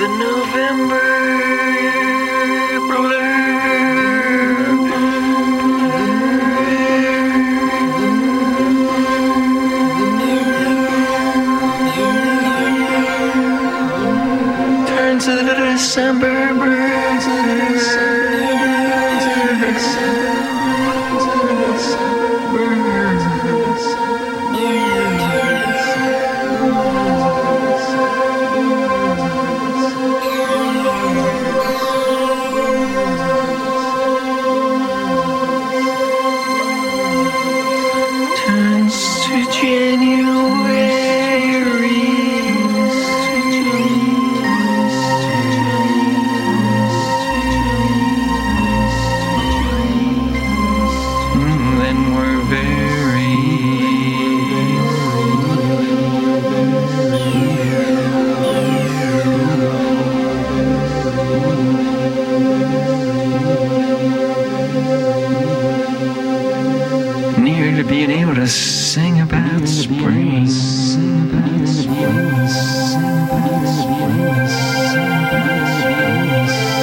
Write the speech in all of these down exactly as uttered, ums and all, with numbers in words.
November blur turns to the December birds to the near to being able to sing about spring. Sing about spring. Sing about spring. Sing about spring.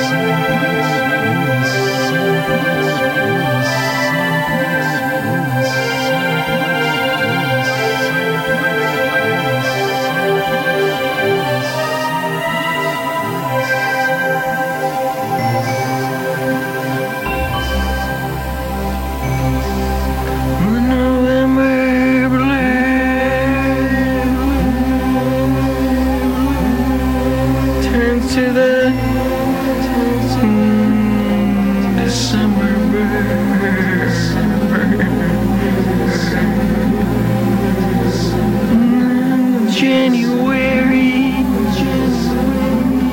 To the mm, December birds, mm, January,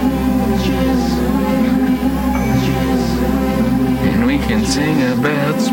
and we can sing about